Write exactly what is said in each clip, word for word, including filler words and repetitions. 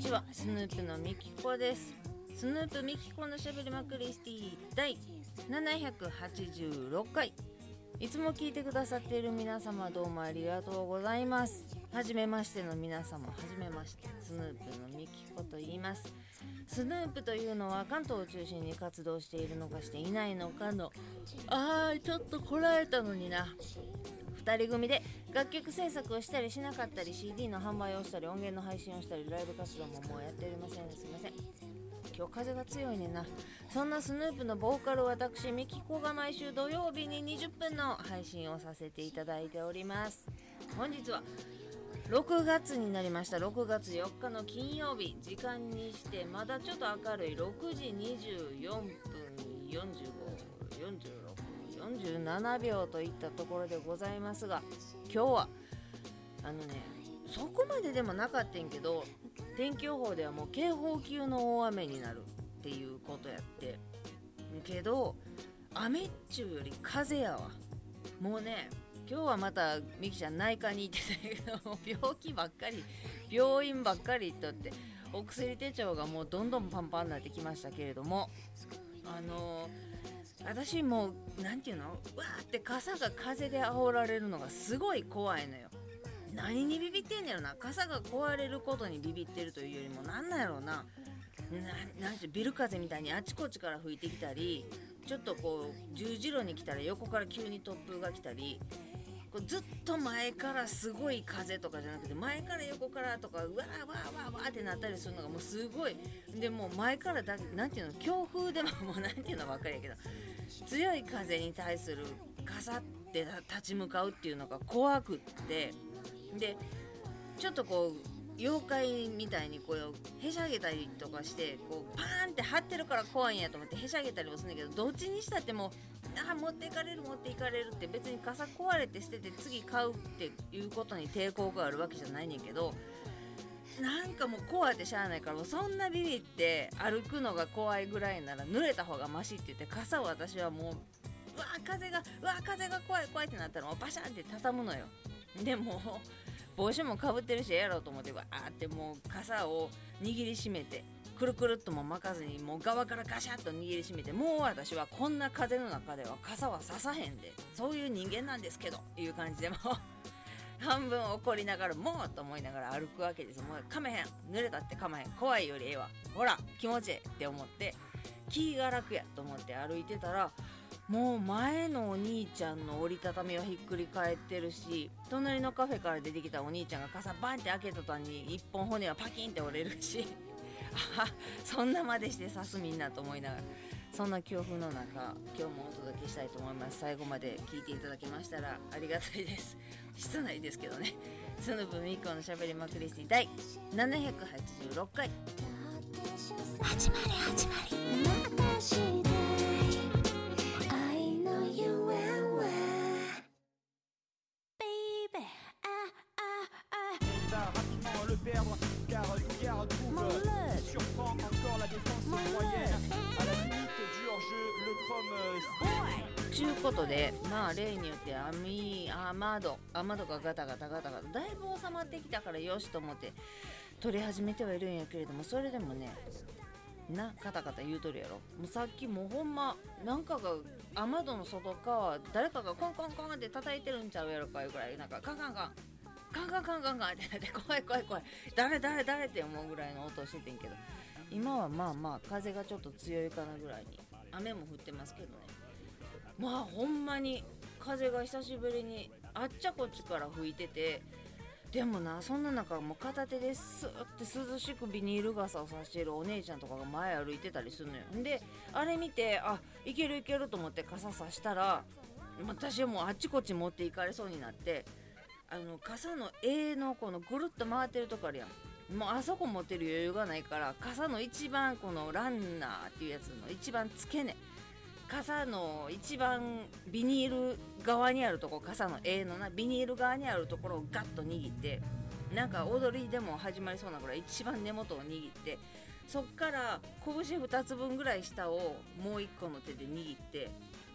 ちは、スヌープのみきこです。スヌープみきこのしゃべりまくりスティだいななひゃくはちじゅうろっかい。いつも聞いてくださっている皆様、どうもありがとうございます。はじめましての皆様、はじめまして。スヌープのみきこと言います。スヌープというのは関東を中心に活動しているのかしていないのかの、あーちょっとこらえたのになふたり組で楽曲制作をしたりしなかったり、 シーディー の販売をしたり、音源の配信をしたり、ライブ活動ももうやっておりません。すいません、今日風が強いねんな。そんなスヌープのボーカル、私みきこが毎週土曜日ににじゅっぷんの配信をさせていただいております。本日はろくがつになりました。ろくがつよっかの金曜日、時間にしてまだちょっと明るいろくじにじゅうよんぷんよんじゅうご、よんじゅうろく、よんじゅうななびょうといったところでございますが、今日はあのね、そこまででもなかったんけど、天気予報ではもう警報級の大雨になるっていうことやってけど、雨っちゅうより風やわ。もうね、今日はまたミキちゃん内科に行ってたけど、病気ばっかり、病院ばっかり行っとって、お薬手帳がもうどんどんパンパンになってきましたけれども、あのー私もうなんていうの、うわーって傘が風で煽られるのがすごい怖いのよ。何にビビってんねやろな。傘が壊れることにビビってるというよりも、なんなんやろうな、ななんてビル風みたいにあちこちから吹いてきたり、ちょっとこう十字路に来たら横から急に突風が来たり、こうずっと前からすごい風とかじゃなくて、前から横からとかうわーわーわーわーってなったりするのがもうすごい。でもう前からだ、なんていうの、強風でももうなんていうのばっかりやけど、強い風に対する傘って立ち向かうっていうのが怖くって、でちょっとこう妖怪みたいにこうへしゃげたりとかして、こうパーンって張ってるから怖いんやと思ってへしゃげたりもするんだけど、どっちにしたってもう、あ持っていかれる持っていかれるって、別に傘壊れて捨てて次買うっていうことに抵抗があるわけじゃないねんけど、なんかもう怖いってしゃあないから、もうそんなビビって歩くのが怖いぐらいなら濡れた方がマシって言って、傘を私はもう、うわ風がうわ風が怖い怖いってなったらもうバシャンって畳むのよ。でも帽子もかぶってるしやろうと思って、わーってもう傘を握りしめて、くるくるっとも巻かずに、もう側からガシャッと握りしめて、もう私はこんな風の中では傘はささへんで、そういう人間なんですけどいう感じで、もう半分怒りながら、もうと思いながら歩くわけです。もうかめへん、濡れたってかまへん、怖いよりええわ、ほら気持ちいいって思って、気が楽やと思って歩いてたら、もう前のお兄ちゃんの折りたたみはひっくり返ってるし、隣のカフェから出てきたお兄ちゃんが傘バンって開けた途端に一本骨はパキンって折れるしあそんなまでして刺すみんなと思いながら、そんな強風の中、今日もお届けしたいと思います。最後まで聞いていただけましたらありがたいです。室内ですけどね。スヌープみっこのしゃべりまくりスティだいななひゃくはちじゅうろっかい、始まり始まり。 perdre car Dougar trouve surprend encore la défense moyenne à la limite du hors-jeu. Le Chrome ちゅうことで、まあ例によって雨窓雨戸がガタガタガタガタだいぶ収まってきたからよしと思って撮り始めてはいるんやけれども、それでもねなカタカタ言うとるやろ。もうさっきもうほんまなんかが雨戸の外側誰かがコンコンコンって叩いてるんちゃうやろかいうぐらい、なんかカンカンカンカンカンカンカンカンってなって、怖い怖い怖い、誰誰誰って思うぐらいの音をしててんけど、今はまあまあ風がちょっと強いかなぐらいに、雨も降ってますけどね。まあほんまに風が久しぶりにあっちゃこっちから吹いてて、でもな、そんな中もう片手でスーって涼しくビニール傘を差しているお姉ちゃんとかが前歩いてたりするのよ。であれ見て、あいけるいけると思って傘差したら、私はもうあっちこっち持っていかれそうになって、あの傘の柄のこのぐるっと回ってるとこあるやん、もうあそこ持ってる余裕がないから、傘の一番このランナーっていうやつの一番付け根、傘の一番ビニール側にあるとこ、傘の柄のなビニール側にあるところをガッと握って、なんか踊りでも始まりそうなぐらい一番根元を握って、そっから拳ふたつぶんぐらい下をもう一個の手で握って、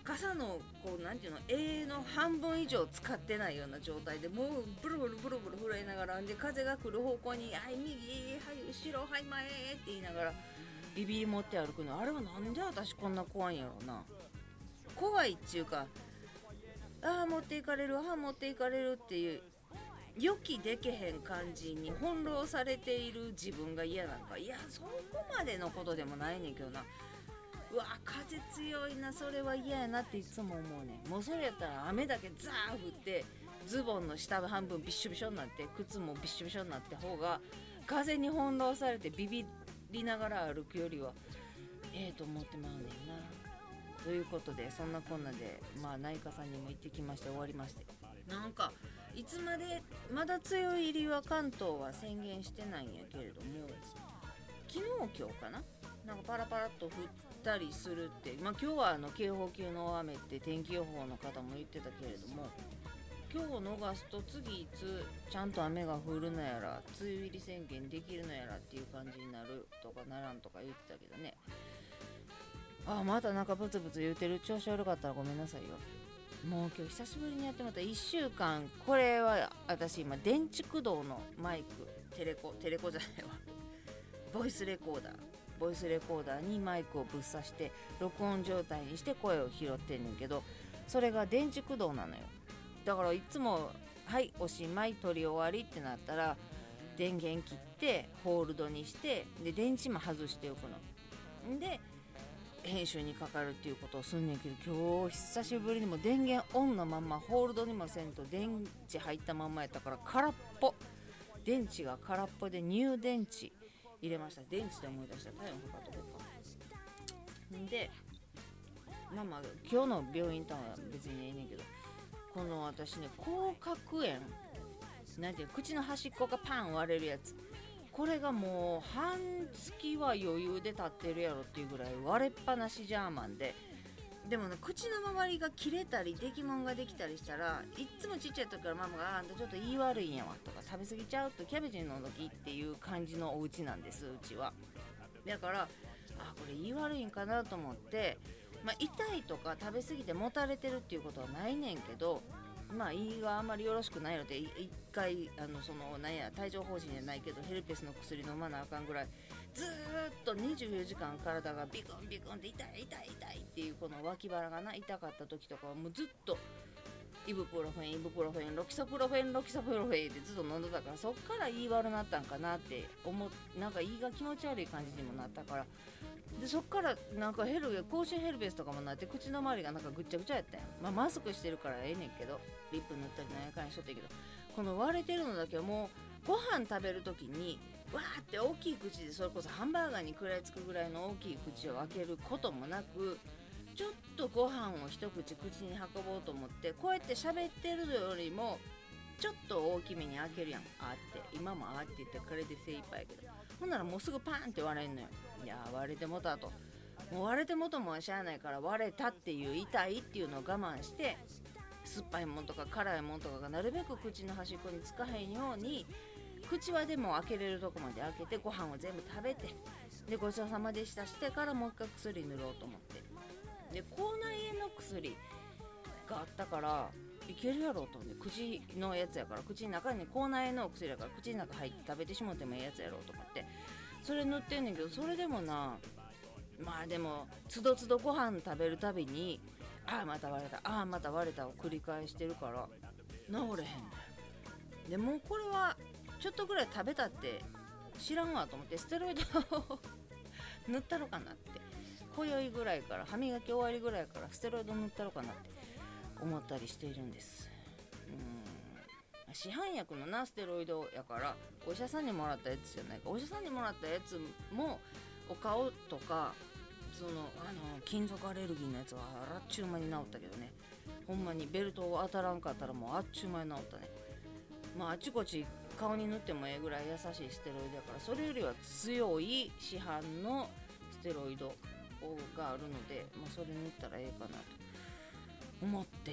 傘のこうなんていうの柄の半分以上使ってないような状態でもうブルブルブルブル震えながら、で風が来る方向にはい右はい後ろはい前って言いながらビビり持って歩くの、あれはなんで私こんな怖いんやろうな。怖いっていうか、ああ持っていかれる、ああ持っていかれるっていう予期でけへん感じに翻弄されている自分が嫌なんか。いやそこまでのことでもないねんけどな。うわ風強いな、それは嫌やなっていつも思うねん。もうそれやったら雨だけザー降ってズボンの下半分びっしょびしょになって靴もびっしょびしょになって方が風に翻弄されてビビりながら歩くよりはええと思ってまうねんな。ということでそんなこんなでまあ内科さんにも行ってきまして終わりまして、なんかいつまでまだ梅雨入りは関東は宣言してないんやけれども、昨日今日かな、なんかパラパラっと降ったりするって、まあ今日はあの警報級の雨って天気予報の方も言ってたけれども、今日を逃すと次いつちゃんと雨が降るのやら梅雨入り宣言できるのやらっていう感じになるとかならんとか言ってたけどね。あまたなんかブツブツ言うてる、調子悪かったらごめんなさいよ。もう今日久しぶりにやってもらったいっしゅうかん、これは私今電池駆動のマイク、テレコテレコじゃないわボイスレコーダーボイスレコーダーにマイクをぶっ刺して録音状態にして声を拾ってんねんけど、それが電池駆動なのよ。だからいつもはいおしまい撮り終わりってなったら電源切ってホールドにしてで電池も外しておくので編集にかかるっていうことをすんねんけど、今日久しぶりにも電源オンのまんまホールドにもせんと電池入ったまんまやったから空っぽ、電池が空っぽでニュー電池入れました。電池で思い出した体温測っとこうか。んでまあまあ今日の病院とは別にええねんけど、この私ね口角炎なんていう口の端っこがパン割れるやつ、これがもう半月は余裕で立ってるやろっていうぐらい割れっぱなしジャーマンで、でもね口の周りが切れたりできもんができたりしたらいっつもちっちゃい時からママがあんたちょっと言い悪いんやわとか食べ過ぎちゃうとキャベツの時っていう感じのお家なんです、うちは。だからあこれ言い悪いんかなと思って、まあ、痛いとか食べ過ぎてもたれてるっていうことはないねんけど、まあ胃があんまりよろしくないので一回あのそのなんや帯状疱疹じゃないけどヘルペスの薬飲まなあかんぐらいずーっとにじゅうよじかん体がビクンビクンって痛い痛い痛いっていうこの脇腹がな痛かった時とかはもうずっとイブプロフェンイブプロフェンロキソプロフェンロキソプロフェンってずっと飲んでたから、そっから胃悪なったんかなって思っなんか胃が気持ち悪い感じにもなったから、でそっからなんかヘル口臭ヘルペスとかもなって口の周りがなんかぐっちゃぐちゃやったんや。まあマスクしてるからええねんけどリップ塗ったりなんやかんやしとったけど、この割れてるのだけはもうご飯食べるときにわーって大きい口でそれこそハンバーガーに食らいつくぐらいの大きい口を開けることもなく、ちょっとご飯を一口口に運ぼうと思ってこうやって喋ってるよりもちょっと大きめに開けるやん、あって今もあって言ってこれで精一杯やけど、ほんならもうすぐパーンって割れんのよ。いや割れてもたと、もう割れてもともはしゃあないから割れたっていう痛いっていうのを我慢して酸っぱいもんとか辛いもんとかがなるべく口の端っこにつかへんように口はでも開けれるとこまで開けてご飯を全部食べてでごちそうさまでしたしてからもう一回薬塗ろうと思って、で口内炎の薬があったからいけるやろうと思って、口のやつやから口の中に口内炎の薬やから口の中入って食べてしもってもいいやつやろうと思ってそれ塗ってんねんけど、それでもなまあでもつどつどご飯食べるたびにああまた割れたああまた割れたを繰り返してるから治れへんねん。でもうこれはちょっとぐらい食べたって知らんわと思ってステロイドを塗ったろかなって、今宵ぐらいから歯磨き終わりぐらいからステロイド塗ったろかなって思ったりしているんです。うーん市販薬のなステロイドやからお医者さんにもらったやつじゃないか、お医者さんにもらったやつもお顔とかそのあの金属アレルギーのやつはあっちゅう間に治ったけどね、ほんまにベルトを当たらんかったらもうあっちゅう間に治ったね。まああちこち顔に塗ってもええぐらい優しいステロイドやからそれよりは強い市販のステロイドがあるので、まあ、それ塗ったらええかなと思って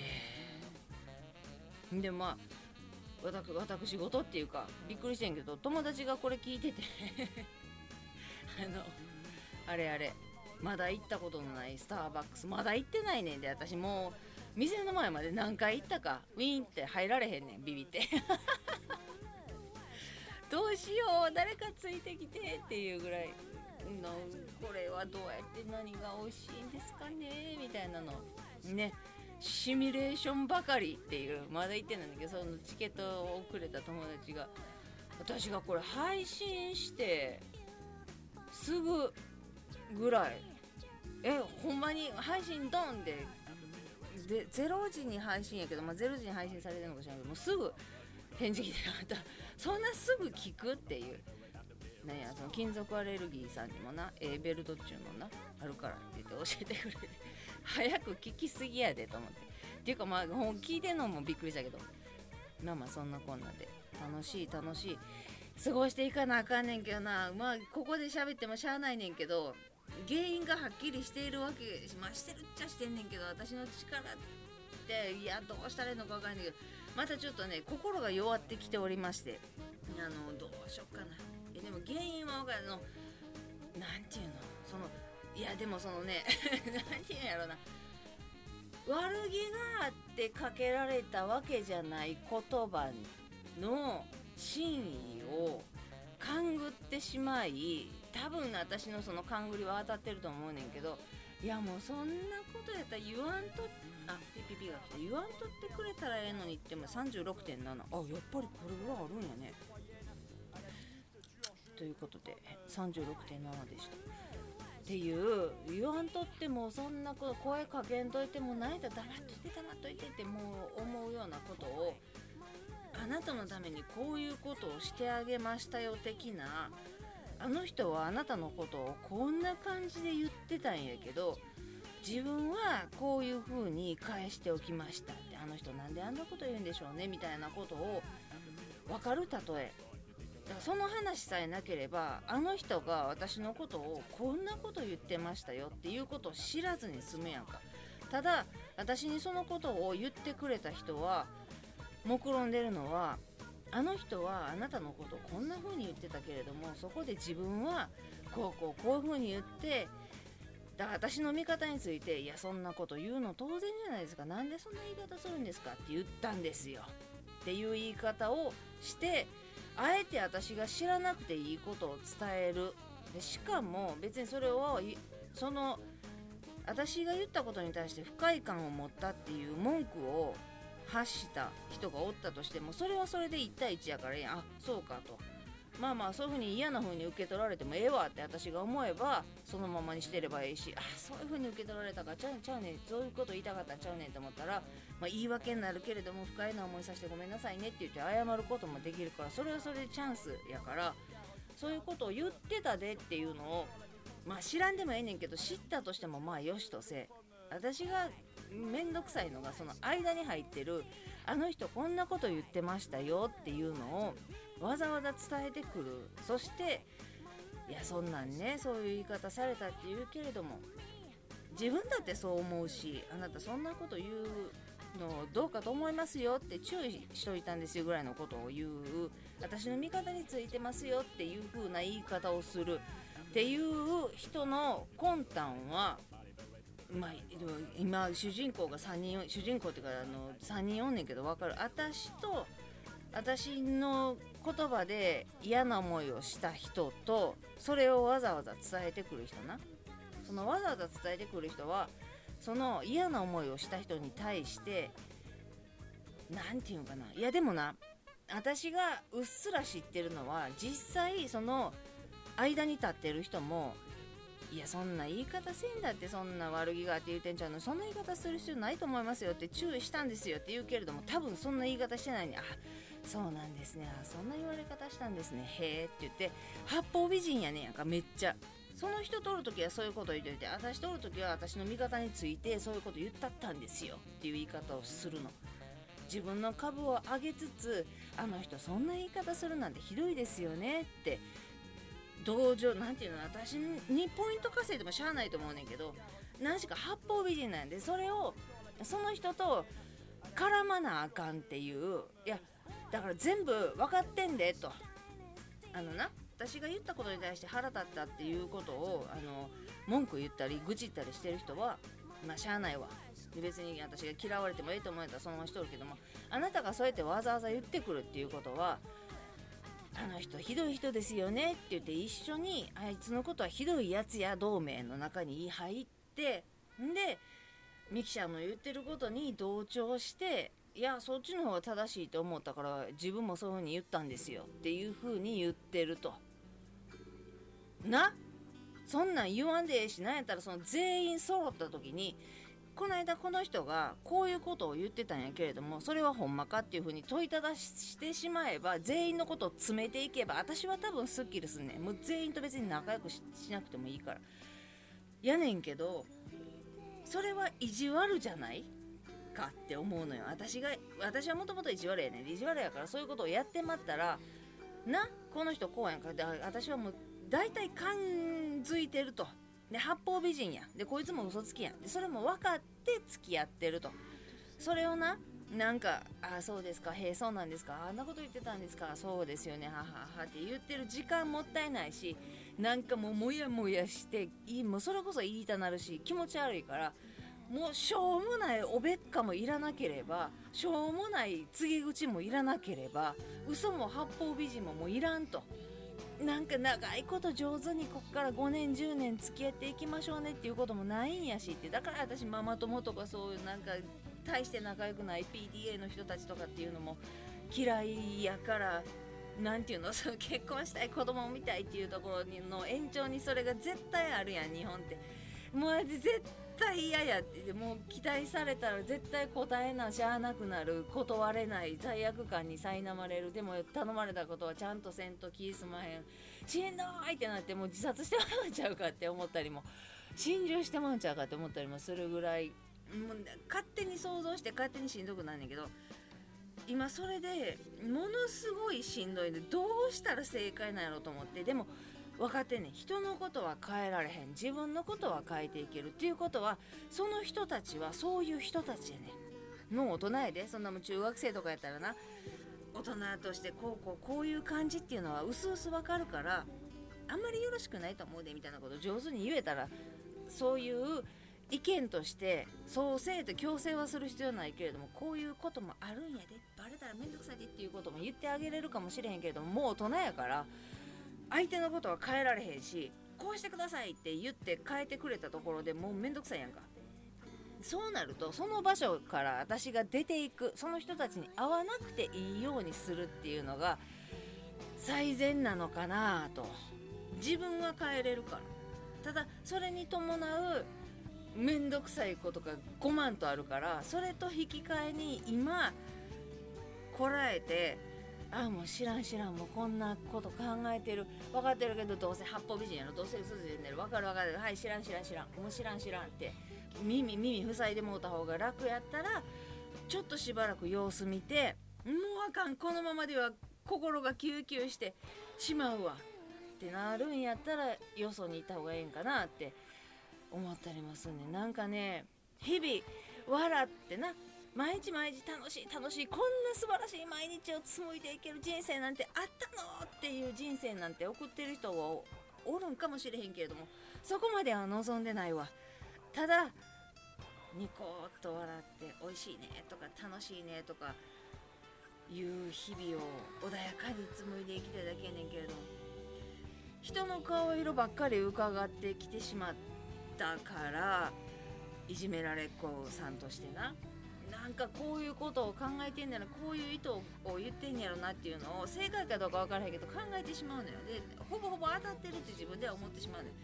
でまあ私, 私事っていうかびっくりしてんけど友達がこれ聞いててあのあれあれまだ行ったことのないスターバックスまだ行ってないねんで、私もう店の前まで何回行ったかウィーンって入られへんねん、ビビってどうしよう誰かついてきてっていうぐらいの、これはどうやって何が美味しいんですかねみたいなのね、シミュレーションばかりっていう、まだ行ってないんだけど、そのチケットをくれた友達が、私がこれ配信してすぐぐらい、えほんまに配信ドンででゼロじに配信やけど、まあ、ゼロじに配信されてるのかしらんけど、もうすぐ返事来てあった、そんなすぐ聞くっていう、なんやその金属アレルギーさんにもな、エーベルトっちゅうのなあるからって言って教えてくれて早く聞きすぎやでと思って、っていうかまあ聞いてんのもびっくりしたけど、まあまあそんなこんなで楽しい楽しい過ごしていかなあかんねんけどな、まあここで喋ってもしゃあないねんけど、原因がはっきりしているわけ、まあしてるっちゃしてんねんけど、私の力っていやどうしたらいいのか分かんないけど、またちょっとね心が弱ってきておりまして、あのどうしよっかな、いやでも原因は分かるの、なんていうの、そのいやでもそのねなんていうんやろな、悪気があってかけられたわけじゃない言葉の真意を勘ぐってしまい、多分私のその勘ぐりは当たってると思うねんけど、いやもうそんなことやったら言わんと、あピピピが来て、言わんとってくれたらええのにって、も さんじゅうろくてんなな、あやっぱりこれぐらいあるんやねということで さんじゅうろくてんなな でしたっていう、言わんとってもそんなこと声かけんといてもないだ黙っといて黙っといてってもう思うようなことを、あなたのためにこういうことをしてあげましたよ的な、あの人はあなたのことをこんな感じで言ってたんやけど、自分はこういう風に返しておきましたって、あの人なんであんなこと言うんでしょうねみたいなことを分かる例えだから、その話さえなければあの人が私のことをこんなこと言ってましたよっていうことを知らずに済むやんか。ただ私にそのことを言ってくれた人は目論んでるのは、あの人はあなたのことをこんな風に言ってたけれども、そこで自分はこうこうこういう風に言って、だから私の味方について、いやそんなこと言うの当然じゃないですか、なんでそんな言い方するんですかって言ったんですよっていう言い方をして、あえて私が知らなくていいことを伝える。でしかも別にそれをその私が言ったことに対して不快感を持ったっていう文句を発した人がおったとしても、それはそれでいち対いちやから、あそうかと、まあまあそういう風に嫌な風に受け取られてもええわって私が思えばそのままにしてればいいし、あそういう風に受け取られたからちゃうちゃうねん、そういうこと言いたかったらちゃうねんと思ったら、まあ、言い訳になるけれども不快な思いさせてごめんなさいねって言って謝ることもできるから、それはそれでチャンスやから、そういうことを言ってたでっていうのを、まあ知らんでもええねんけど、知ったとしてもまあよしとせ、私がめんどくさいのがその間に入ってる、あの人こんなこと言ってましたよっていうのをわざわざ伝えてくる。そしていやそんなんね、そういう言い方されたって言うけれども、自分だってそう思うし、あなたそんなこと言うのどうかと思いますよって注意しといたんですよぐらいのことを言う、私の味方についてますよっていう風な言い方をするっていう人の魂胆は、まあ、今主人公がさんにん、主人公っていうかあのさんにんおんねんけど分かる。私と私の言葉で嫌な思いをした人と、それをわざわざ伝えてくる人な、そのわざわざ伝えてくる人はその嫌な思いをした人に対してなんていうのかな、いやでもな、私がうっすら知ってるのは実際その間に立ってる人も、いやそんな言い方せんだって、そんな悪気があって言うてんちゃうの、そんな言い方する必要ないと思いますよって注意したんですよって言うけれども、多分そんな言い方してないに、あそうなんですね、あそんな言われ方したんですね、へーって言って八方美人やねんやんか、めっちゃ。その人取るときはそういうこと言っておいて、私取るときは私の味方についてそういうこと言ったったんですよっていう言い方をするの。自分の株を上げつつ、あの人そんな言い方するなんてひどいですよねって同情、なんていうの、私にポイント稼いでもしゃあないと思うねんけど、何しか八方美人なんで、それをその人と絡まなあかんっていう、いやだから全部分かってんでと、あのな、 私が言ったことに対して腹立ったっていうことをあの文句言ったり愚痴ったりしてる人はまあしゃあないわ。で別に私が嫌われてもええと思えたらそのまましとるけども、あなたがそうやってわざわざ言ってくるっていうことは、あの人ひどい人ですよねって言って一緒にあいつのことはひどいやつや同盟の中に入って、んでミキちゃんの言ってることに同調して、いやそっちの方が正しいと思ったから自分もそういう風に言ったんですよっていう風に言ってるとな。そんなん言わんでええし、なんやったらその全員揃った時に、この間この人がこういうことを言ってたんやけれどもそれはほんまかっていう風に問いただしてしまえば、全員のことを詰めていけば私は多分スッキリすんねん。もう全員と別に仲良く し, しなくてもいいからやねんけど、それは意地悪じゃないかって思うのよ。私が私はもともと意地悪やねん。意地悪やからそういうことをやってまったらな、この人こうやんかで、私はもう大体感づいてると。で八方美人やで、こいつも嘘つきやんで、それも分かって付き合ってると。それをな、なんかああそうですか、へえそうなんですか、あんなこと言ってたんですか、そうですよね、はははって言ってる時間もったいないし、なんかもうもやもやしていい、もうそれこそ言いたなるし気持ち悪いから、もうしょうもないおべっかもいらなければ、しょうもない告げ口もいらなければ、嘘も八方美人ももういらんと。なんか長いこと上手にこっからごねんじゅうねん付き合っていきましょうねっていうこともないんやしって。だから私ママ友とかそういうなんか大して仲良くない ピーディーエー の人たちとかっていうのも嫌いやから、なんていうの、その結婚したい子供を見たいっていうところの延長にそれが絶対あるやん日本って。もう絶対嫌やって、もう期待されたら絶対答えなしゃあなくなる、断れない罪悪感に苛まれる。でも頼まれたことはちゃんとせんと気済まへん、しんどいってなってもう自殺してまうんちゃうかって思ったりも、心中してまうんちゃうかって思ったりもするぐらい、もう勝手に想像して勝手にしんどくなんねんけど、今それでものすごいしんどいで、どうしたら正解なんやろうと思って。でも分かってんねん、人のことは変えられへん、自分のことは変えていけるっていうことは、その人たちはそういう人たちやねん。もう大人やで、そんなもん中学生とかやったらな、大人としてこうこうこういう感じっていうのはうすうす分かるから、あんまりよろしくないと思うでみたいなことを上手に言えたら、そういう意見としてそうせえと強制はする必要ないけれども、こういうこともあるんやで、バレたらめんどくさいでっていうことも言ってあげれるかもしれへんけれども、もう大人やから相手のことは変えられへんし、こうしてくださいって言って変えてくれたところでもうめんどくさいやんか。そうなるとその場所から私が出ていく、その人たちに会わなくていいようにするっていうのが最善なのかなと。自分は変えれるから。ただそれに伴うめんどくさいことがごまんとあるから、それと引き換えに今こらえて、ああもう知らん知らん、もうこんなこと考えてる、分かってるけどどうせ八方美人やろ、どうせ嘘ついてんねる、分かる分かる、はい知らん知らん知らん、もう知らん知らんって耳耳塞いでもうた方が楽やったら、ちょっとしばらく様子見て、もうあかん、このままでは心が救急してしまうわってなるんやったら、よそに行った方がええんかなって思ったりもすんねん。なんかね、日々笑ってな、毎日毎日楽しい楽しい、こんな素晴らしい毎日を紡いでいける人生なんてあったのっていう人生なんて送ってる人はおるんかもしれへんけれども、そこまでは望んでないわ。ただニコーっと笑って美味しいねとか楽しいねとかいう日々を穏やかに紡いでいきたいだけやねんけれども、人の顔色ばっかり伺ってきてしまったから、いじめられっ子さんとしてな、なんかこういうことを考えてんねやろ、こういう意図を言ってんやろなっていうのを正解かどうか分からへんけど考えてしまうのよ。でほぼほぼ当たってるって自分では思ってしまうのよ。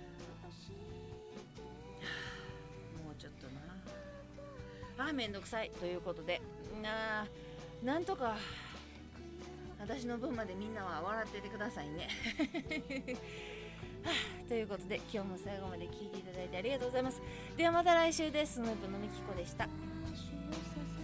もうちょっとなあ、めんどくさいということで、ななんとか私の分までみんなは笑っててくださいねはあ、ということで今日も最後まで聞いていただいてありがとうございます。ではまた来週です。スヌープのみきこでした。